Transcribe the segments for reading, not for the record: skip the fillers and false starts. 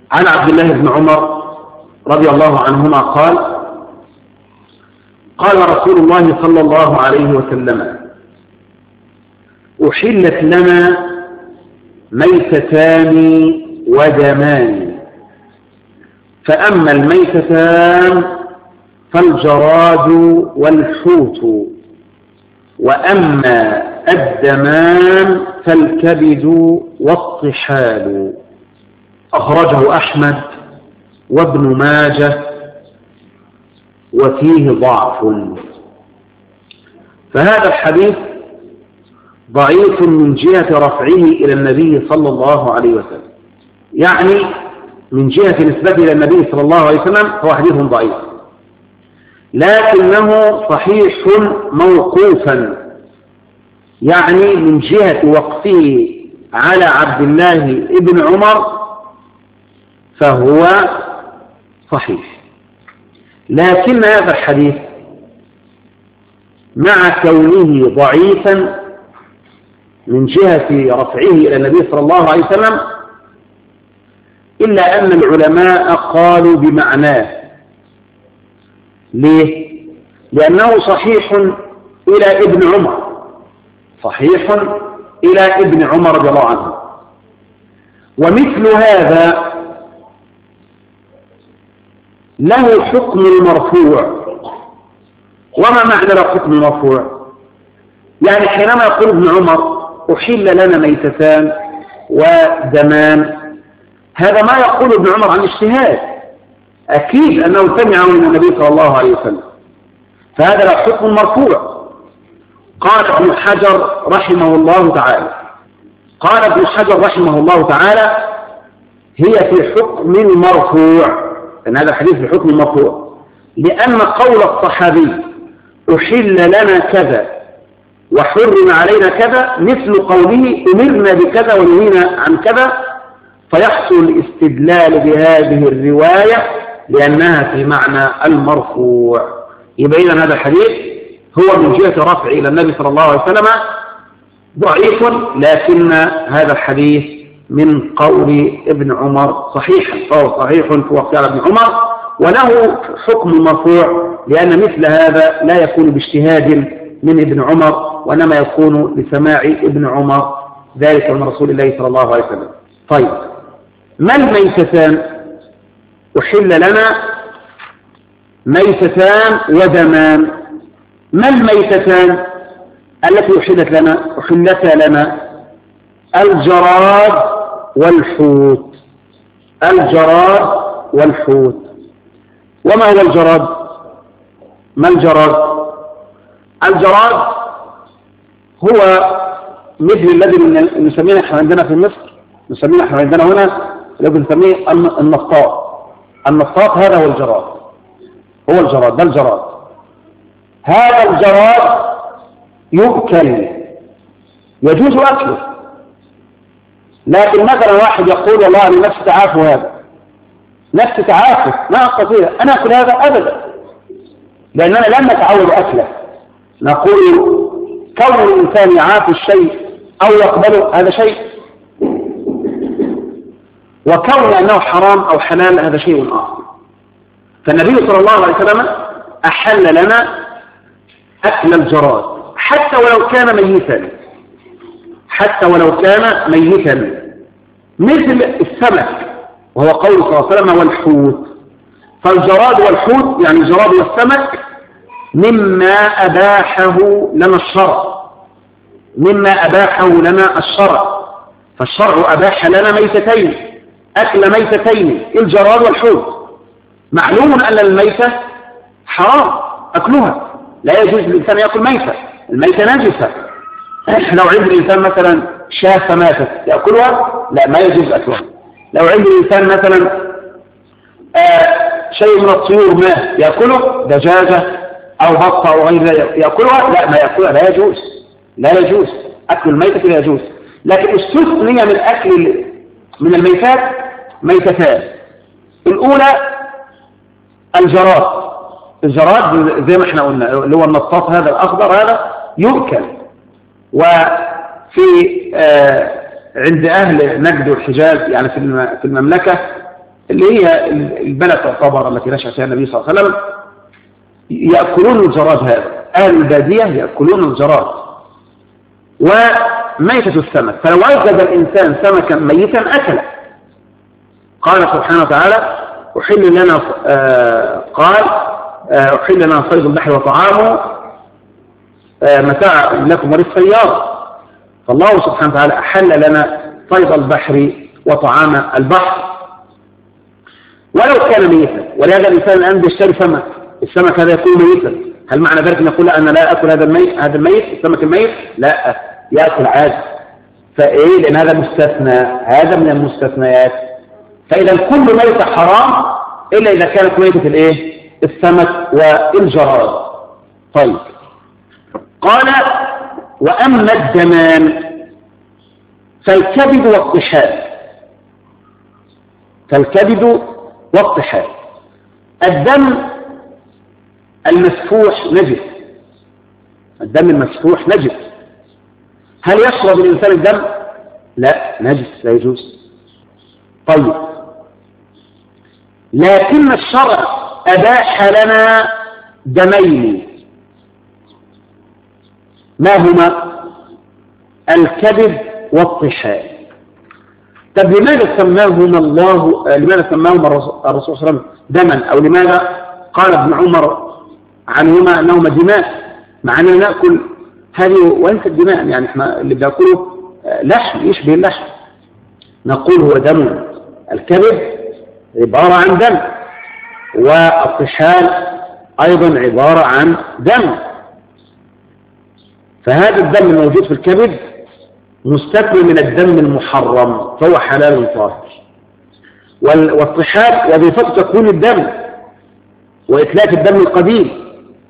عن عبد الله بن عمر رضي الله عنهما قال: قال رسول الله صلى الله عليه وسلم: أحلت لنا ميتتان ودمان، فأما الميتتان فالجراد والحوت، وأما الدمان فالكبد والطحال. أخرجه أحمد وابن ماجه وفيه ضعف. فهذا الحديث ضعيف من جهة رفعه إلى النبي صلى الله عليه وسلم، يعني من جهة نسبته إلى النبي صلى الله عليه وسلم هو حديث ضعيف، لكنه صحيح موقوفا، يعني من جهة وقفه على عبد الله بن عمر فهو صحيح. لكن هذا الحديث مع كونه ضعيفا من جهة رفعه إلى النبي صلى الله عليه وسلم، إلا أن العلماء قالوا بمعناه. ليه؟ لأنه صحيح إلى ابن عمر، صحيح إلى ابن عمر رضي الله عنه. ومثل هذا له حكم المرفوع. وما معنى له حكم المرفوع؟ يعني حينما يقول ابن عمر: أحل لنا ميتتان ودمان، هذا ما يقول ابن عمر عن اجتهاد، أكيد أنه سمعه من النبي صلى الله عليه وسلم، فهذا له حكم مرفوع. قال ابن حجر رحمه الله تعالى: هي في حكم المرفوع، أن هذا الحديث في حكم المرفوع، لأن قول الصحابي أحل لنا كذا وحرم علينا كذا مثل قوله أمرنا بكذا ونهينا عن كذا، فيحصل الاستدلال بهذه الرواية لأنها في معنى المرفوع. يبقى إذن هذا الحديث هو من جهة رفع إلى النبي صلى الله عليه وسلم ضعيف، لكن هذا الحديث من قول ابن عمر صحيح، فهو صحيح في وقت على ابن عمر، وله حكم المرفوع، لأن مثل هذا لا يكون باجتهاد من ابن عمر، وإنما يكون بسماع ابن عمر ذلك من رسول الله صلى الله عليه وسلم. طيب، ما الميتتان؟ أحل لنا ميتتان ودمان. ما الميتتان التي أحلتا لنا؟ الجراد والحوت. الجراد والحوت. وما هو الجراد؟ ما الجراد؟ الجراد هو مثل الذي نسميه نحن عندنا في مصر، نسميه نحن عندنا هنا الذي نسميه النطاط. النطاط هذا هو الجراد، هو الجراد، ده الجراد. هذا الجراد يؤكل، يجوز أكله، لكن مثلا واحد يقول: والله أنا نفسي تعافى، هذا نفسي تعافى ما أستطيع أنا أكل هذا أبدا، لأننا لم نتعود أكله. نقول كون الإنسان يعافي الشيء أو يقبله هذا شيء، وكون أنه حرام أو حلال هذا شيء آخر. فالنبي صلى الله عليه وسلم أحل لنا أكل الجراد حتى ولو كان ميتا، حتى ولو كان ميتا، مثل السمك، وهو قول صلى الله عليه وسلم والحوت. فالجراد والحوت يعني الجراد والسمك مما أباحه لنا الشرع، مما أباحه لنا الشرع. فالشرع أباح لنا ميتتين، أكل ميتتين، الجراد والحوت. معلوم أن الميتة حرام أكلها، لا يجوز للإنسان يأكل ميتة، الميتة نجسة. لو عند الإنسان مثلا شاة ماتت يأكلها؟ لا، ما يجوز أكلها. لو عند الإنسان مثلا شيء من الطيور مات يأكله، دجاجة أو بطة أو غير ذلك يأكلها؟ لا، ما يأكلها، لا يجوز، لا يجوز أكل الميتة، لا يجوز. لكن استثني من أكل من الميتات ميتتان. الأولى الجراد. الجراد زي ما احنا قلنا اللي هو النطاط هذا الأخضر، هذا يؤكل. وفي عند أهل نجد والحجاز يعني في المملكة اللي هي البلد تعتبر التي نشأ فيها النبي صلى الله عليه وسلم، يأكلون الجراد. هذا أهل البادية يأكلون الجراد وميتة السمك، فلو وجد الإنسان سمكا ميتا أكله. قال سبحانه وتعالى أحل لنا أحل لنا صيد البحر وطعامه متاع لكم وللسيارة. فالله سبحانه وتعالى أحل لنا صيد البحر وطعام البحر ولو كان ميتا. ولهذا الإنسان الآن بيشتري سمك، السمك هذا يكون ميتا، هل معنى ذلك نقول أنا لا أكل هذا الميت السمك الميت؟ لا، يأكل عادي. فإيه؟ لأن هذا مستثنى، هذا من المستثنيات. فإذا كل ميتة حرام إلا إذا كانت ميتة الإيه؟ السمك والجراد. طيب، قال وأما الدمان فالكبد والطحال. فالكبد والطحال، الدم المسفوح نجس. الدم المسفوح نجس. هل يشرب الإنسان الدم؟ لا، نجس، لا يجوز. طيب، لكن الشرع أباح لنا دمين، ما هما؟ الكبد والطحال. طب لماذا سماهما الرسول صلى الله عليه وسلم دما؟ أو لماذا قال ابن عمر عنهما أنهما دماء، مع أننا نأكل هذه وليست دماء؟ يعني احنا اللي بنأكله لحم يشبه اللحم، نقول هو دم. الكبد عبارة عن دم، والطحال أيضا عبارة عن دم. فهذا الدم الموجود في الكبد مستثنى من الدم المحرم، فهو حلال طاهر. والطحال وظيفته تكون الدم وإتلاف الدم القديم.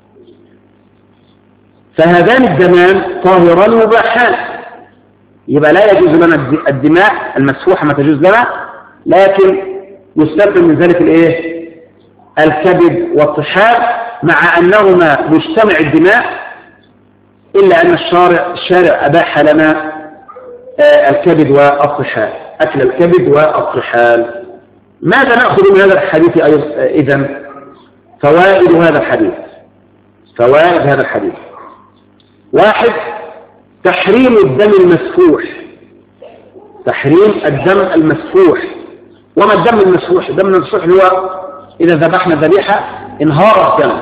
فهذان الدمان طاهران مباحان، يبقى لا يجوز لنا الدماء المسفوحة ما تجوز لنا، لكن يستثنى من ذلك الايه؟ الكبد والطحال، مع أنهما مجتمع الدماء، إلا أن الشارع أباح لنا الكبد والطحال، أكل الكبد والطحال. ماذا نأخذ من هذا الحديث إذن؟ فوائد هذا الحديث. فوائد هذا الحديث: واحد، تحريم الدم المسفوح. تحريم الدم المسفوح. وما الدم المسفوح؟ الدم المسفوح هو إذا ذبحنا ذبيحة انهار الدم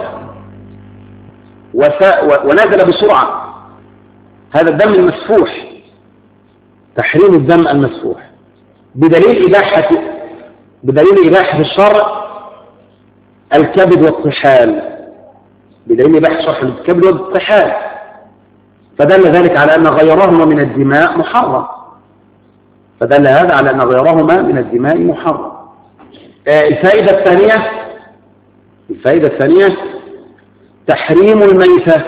ونزل بسرعة، هذا الدم المسفوح. تحريم الدم المسفوح بدليل إباحة الشرع الكبد والطحال، بدليل إباحة الشرع الكبد والطحال، فدل ذلك على أن غيرهما من الدماء محرم. فدل هذا على أن غيرهما من الدماء محرم. الفائدة الثانية تحريم الميتة.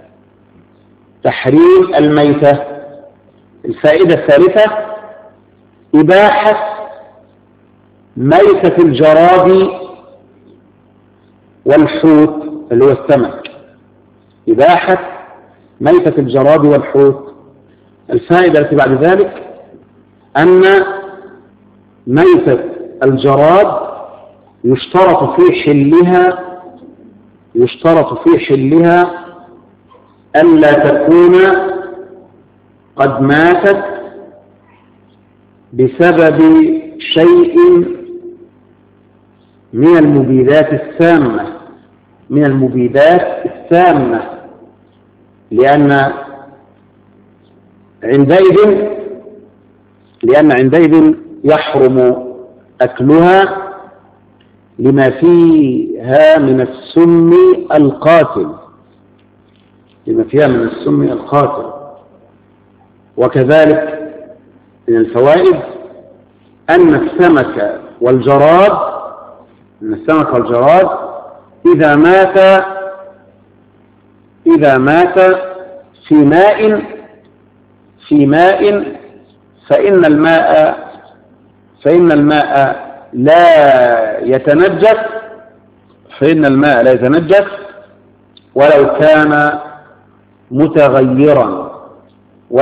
تحريم الميتة. الفائدة الثالثة إباحة ميتة الجراد والحوت اللي هو السمك. إباحة ميتة الجراد والحوت. الفائدة التي بعد ذلك أن ميتة الجراد يشترط في حلها ألا تكون قد ماتت بسبب شيء من المبيدات السامة، لأن عندئذ يحرم أكلها لما فيها من السم القاتل. وكذلك من الفوائد أن السمك والجراد إذا مات في ماء فإن الماء لا يتنجس، ولو كان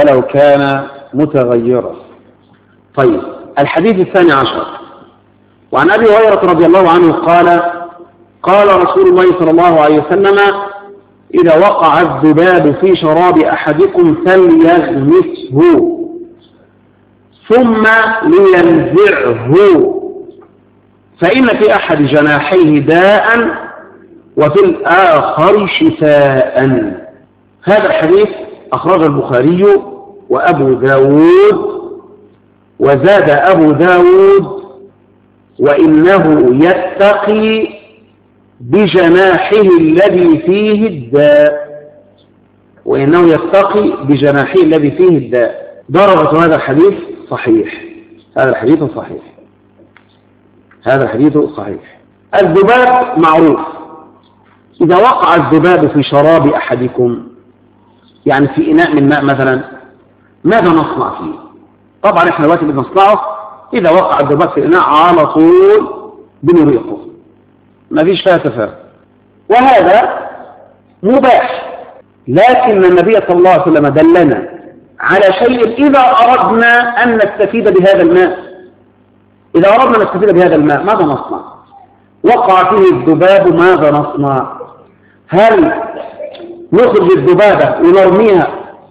متغيرا. طيب، الحديث 12: وعن أبي هريرة رضي الله عنه قال قال رسول الله صلى الله عليه وسلم إذا وقع الذباب في شراب أحدكم فليغمسه ثم لينزعه فإن في أحد جناحيه داء وفي الآخر شفاء. هذا الحديث أخرج البخاري وأبو داود، وزاد أبو داود وإنه يتقي بجناحه الذي فيه الداء، وإنه يتقي بجناحه الذي فيه الداء. درجة هذا الحديث صحيح. هذا الحديث صحيح. هذا الحديث صحيح. الذباب معروف. إذا وقع الذباب في شراب أحدكم، يعني في إناء من ماء مثلا، ماذا نصنع فيه؟ طبعا احنا دلوقتي اللي بنصنعه إذا وقع الذباب في الإناء على طول بنريقه، ما فيش فيها تفاهم، وهذا مباح. لكن النبي صلى الله عليه وسلم دلنا على شيء إذا أردنا أن نستفيد بهذا الماء. إذا أردنا أن نستفيد بهذا الماء ماذا نصنع؟ وقع فيه الذباب ماذا نصنع؟ هل نخرج الذبابة ونرميها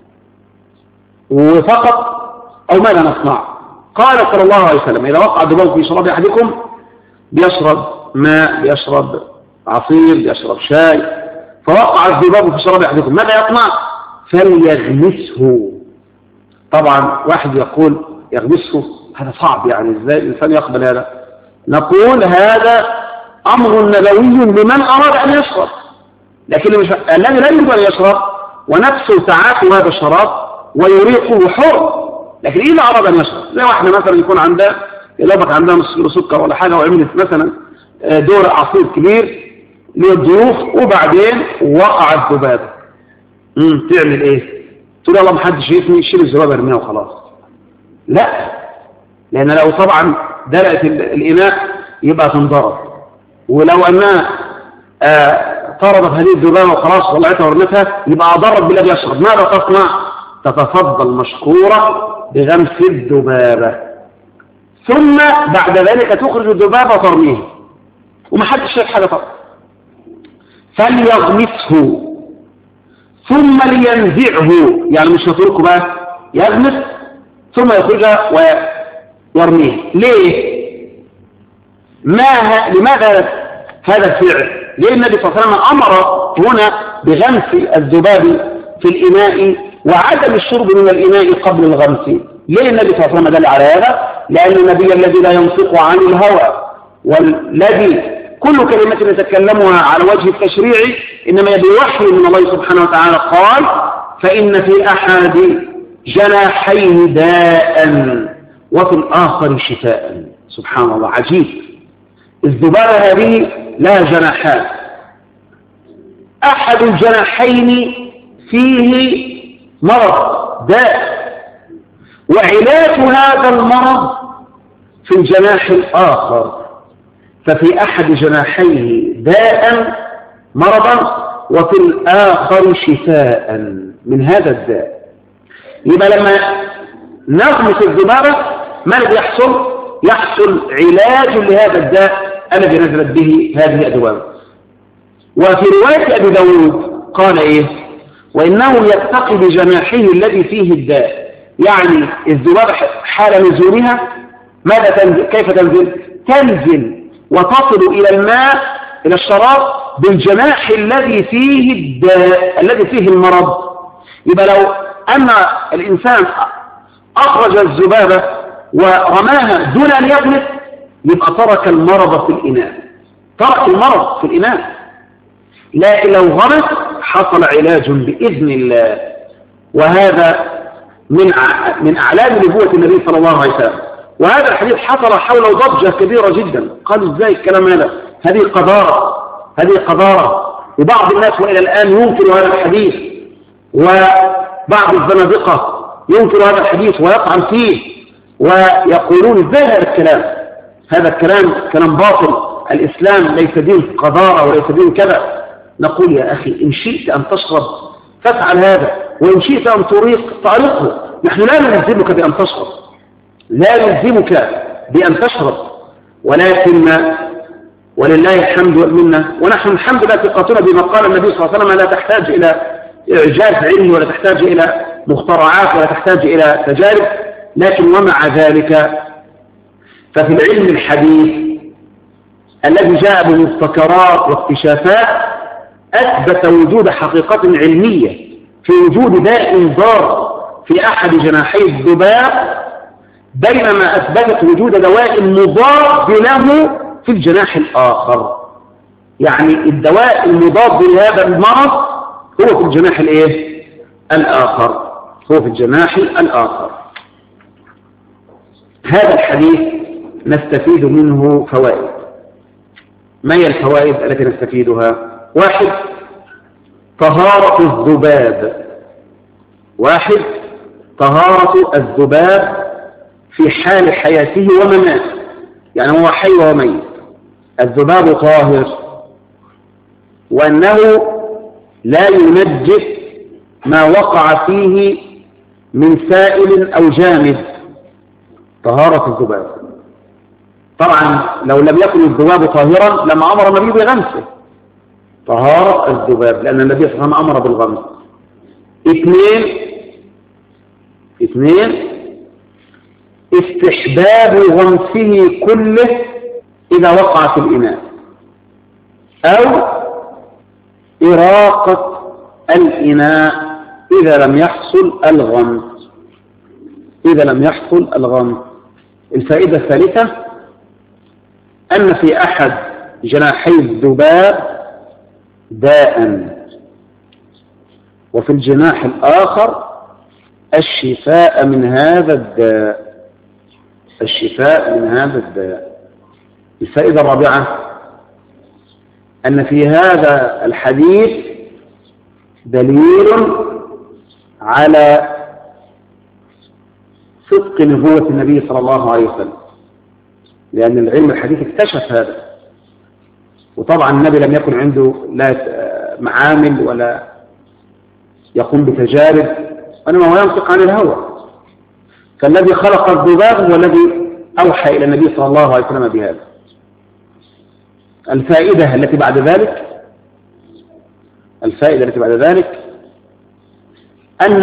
وفقط أو ماذا نصنع؟ قال صلى الله عليه وسلم إذا وقع الذباب في شراب أحدكم بيشرب ماء، بيشرب عصير، بيشرب شاي، فوقع الذباب في شراب أحدكم ماذا يصنع؟ فليغمسه. طبعا واحد يقول يغمسه، هذا صعب، يعني ازاي الإنسان يقبل هذا؟ نقول هذا أمر نبوي لمن أراد أن يشرب، لكن الذي لا يريد أن يشرب ونفسه تعافي هذا الشراب ويريقه حر، لكن إذا أراد أن يشرب زي واحدة مثلا يكون عندها يلبك عندها نص كيلو سكر ولا حاجة وعملت مثلا دور عصير كبير للضيوف وبعدين وقع الذباب، تعمل إيه؟ تقول الله محدش شايفني، شيل الذباب ارميها وخلاص. لا، لأن لو طبعا دلقت الإناء يبقى تنضرب، ولو أنها طردت هذه الذبابة وخلاص طلعتها ورمتها يبقى أضرت بالذي يشرب. ماذا تصنع؟ تتفضل مشكورة بغمس الذبابة، ثم بعد ذلك تخرج الذبابة وترميها ومحدش شايف حاجة طبعا. فليغمسه ثم لينزعه، يعني مش نتركه بقى يغمس ثم يخرجها ويرميه. ليه؟ لماذا هذا الفعل؟ ليه النبي صلى الله عليه وسلم أمر هنا بغمس الذباب في الإناء وعدم الشرب من الإناء قبل الغمس؟ ليه النبي صلى الله عليه وسلم دل على هذا؟ لأن النبي الذي لا ينطق عن الهوى والذي كل كلمة يتكلمها على وجه التشريع إنما بوحي من الله سبحانه وتعالى قال فإن في أحد جناحيه داء وفي الآخر شفاء. سبحان الله، عجيب. الذبابة هذه لها جناحان، أحد الجناحين فيه مرض داء، وعلاج هذا المرض في الجناح الآخر، ففي أحد جناحيه داء مرضا وفي الآخر شفاء من هذا الداء. يبقى لما نغمس الذبابة ما الذي يحصل؟ يحصل علاج لهذا الداء الذي نزلت به هذه الأدوية. وفي رواية أبي داود قال إيه؟ وإنه يتقي بجناحه الذي فيه الداء، يعني الذبابة حال نزولها ماذا تنزل؟ كيف تنزل؟ تنزل وتصل إلى الماء إلى الشراب بالجناح الذي فيه الداء الذي فيه المرض. يبقى لو أن الإنسان أخرج الذبابة ورماها دون أن يغمس يبقى ترك المرض في الإناء، ترك المرض في الإناء. لكن لو غمس حصل علاج بإذن الله، وهذا من أعلام نبوة النبي صلى الله عليه وسلم. وهذا الحديث حصل حوله ضجة كبيرة جدا، قالوا ازاي الكلام هذا؟ هذه قذارة، وبعض الناس وإلى الآن ينكر هذا الحديث، وبعض الزنادقة ينكر هذا الحديث ويطعن فيه ويقولون ازاي هذا الكلام كلام باطل، الإسلام ليس دين قذارة وليس دين كذا. نقول يا أخي إن شئت أن تشرب فافعل هذا، وإن شئت أن طريقه. نحن لا نلزمك بأن تشرب، لا نلزمك بأن تشرب، ولكن ولله الحمد والمنة، ونحن الحمد لله ثقتنا بما قال النبي صلى الله عليه وسلم لا تحتاج إلى إعجاز علمي ولا تحتاج إلى مخترعات ولا تحتاج إلى تجارب، لكن ومع ذلك ففي العلم الحديث الذي جاء بمبتكرات واكتشافات أثبت وجود حقيقة علمية في وجود داء ضار في أحد جناحي الذباب، بينما أثبتت وجود دواء مضاد له في الجناح الآخر. يعني الدواء المضاد لهذا المرض هو في الجناح الآخر، هو في الجناح الآخر. هذا الحديث نستفيد منه فوائد. ما هي الفوائد التي نستفيدها؟ 1. طهارة الذباب. 1. طهارة الذباب في حال حياته ومماته، يعني هو حي وميت، الذباب طاهر، وأنه لا ينجس ما وقع فيه من سائل أو جامد. طهارة الذباب. طبعا لو لم يكن الذباب طاهرا لما أمر النبي بغمسه. طهارة الذباب لأن النبي صلى الله عليه وسلم أمر بالغمس. 2. استحباب غمسه كله إذا وقع في الإناء، أو إراقة الإناء إذا لم يحصل الغمس. الفائدة الثالثة أن في أحد جناحي الذباب داء، وفي الجناح الآخر الشفاء من هذا الداء. الفائدة الرابعة أن في هذا الحديث دليل على صدق نبوة النبي صلى الله عليه وسلم، لأن العلم الحديث اكتشف هذا، وطبعا النبي لم يكن عنده لا معامل ولا يقوم بتجارب، وإنما هو ينطق عن الهوى. فالذي خلق الذباب هو الذي أوحى إلى النبي صلى الله عليه وسلم بهذا. الفائدة التي بعد ذلك أن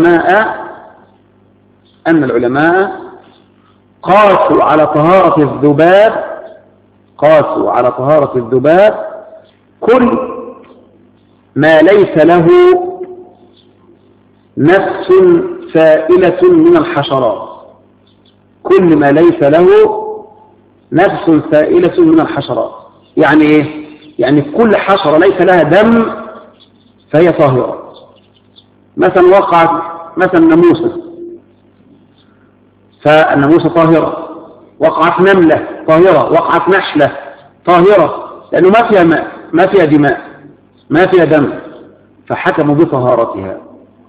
العلماء قاسوا على طهارة الذباب كل ما ليس له نفس سائلة من الحشرات. كل ما ليس له نفس سائلة من الحشرات. يعني إيه؟ يعني كل حشرة ليس لها دم فهي طاهرة. مثلا وقعت ناموسة، فالناموسة طاهرة. وقعت نملة طاهرة. وقعت نحلة طاهرة، لأنه ما فيها ماء، ما فيها دماء، ما فيها دم، فحكموا بطهارتها.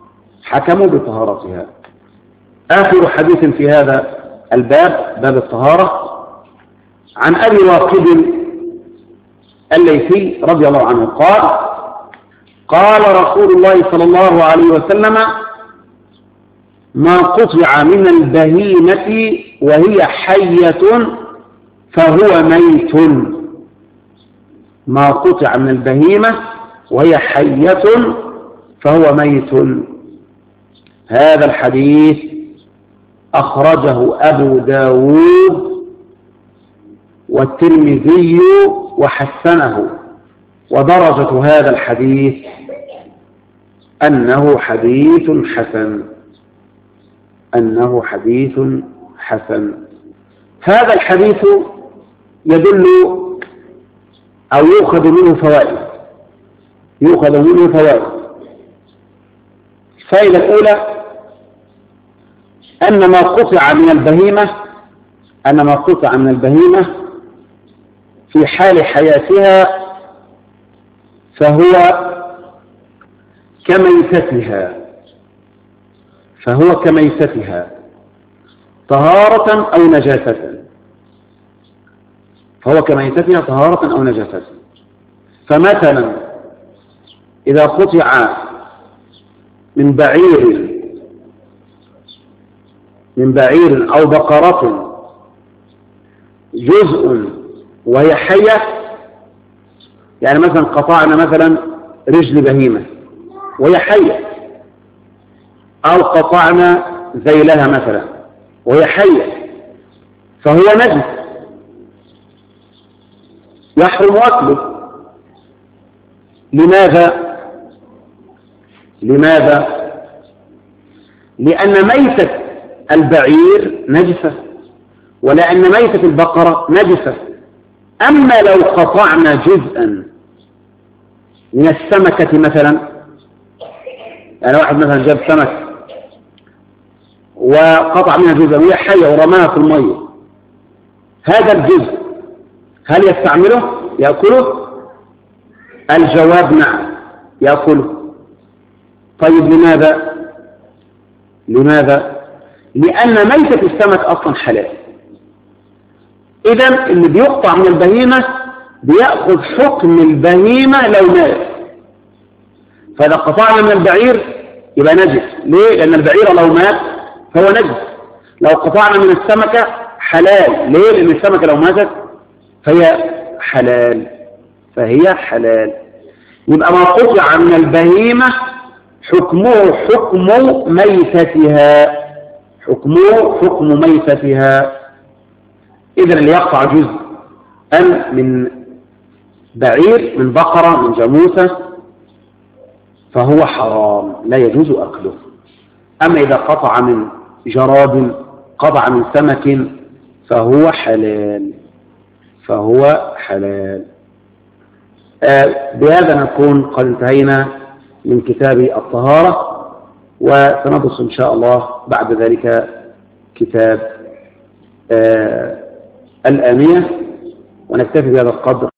آخر حديث في هذا الباب، باب الطهارة، عن أبي واقد الليثي رضي الله عنه قال رسول الله صلى الله عليه وسلم: ما قطع من البهيمة وهي حية فهو ميت. ما قطع من البهيمة وهي حية فهو ميت. هذا الحديث أخرجه أبو داود والترمذي وحسنه، ودرجة هذا الحديث أنه حديث حسن. هذا الحديث يدل أو يؤخذ منه فوائد. الفائدة الأولى أن ما قطع من البهيمة في حال حياتها فهو كميتتها طهارة أو نجاسة. فمثلا إذا قطع من بعير أو بقرة جزء وهي حية، يعني مثلا قطعنا مثلا رجل بهيمة وهي حية، أو قطعنا ذيلها مثلا وهي حية، فهو نجس يحرم أكله. لماذا؟ لأن ميتة البعير نجسة، ولأن ميتة البقرة نجسة. أما لو قطعنا جزءا من السمكة مثلا، يعني واحد مثلا جاب سمك وقطع منها جزءا وهي حية ورماها في المية، هذا الجزء هل يستعمله يأكله؟ الجواب نعم يأكله. طيب لماذا؟ لأن ميتة السمك أصلا حلال. إذن اللي بيقطع من البهيمة بيأخذ حكم البهيمة لو مات. فإذا قطعنا من البعير يبقى نجس. ليه؟ لأن البعير لو مات فهو نجس. لو قطعنا من السمكة حلال. ليه؟ لأن السمكة لو ماتت فهي حلال. يبقى ما قطع من البهيمة حكمه حكم ميتتها. إذن اللي يقطع جزء من بعير، من بقرة، من جاموسة، فهو حرام لا يجوز أكله. أما إذا قطع من جراد، قطع من سمك، فهو حلال. بهذا نكون قد انتهينا من كتاب الطهارة، وسندرس إن شاء الله بعد ذلك كتاب الآنية، ونكتفي بهذا القدر.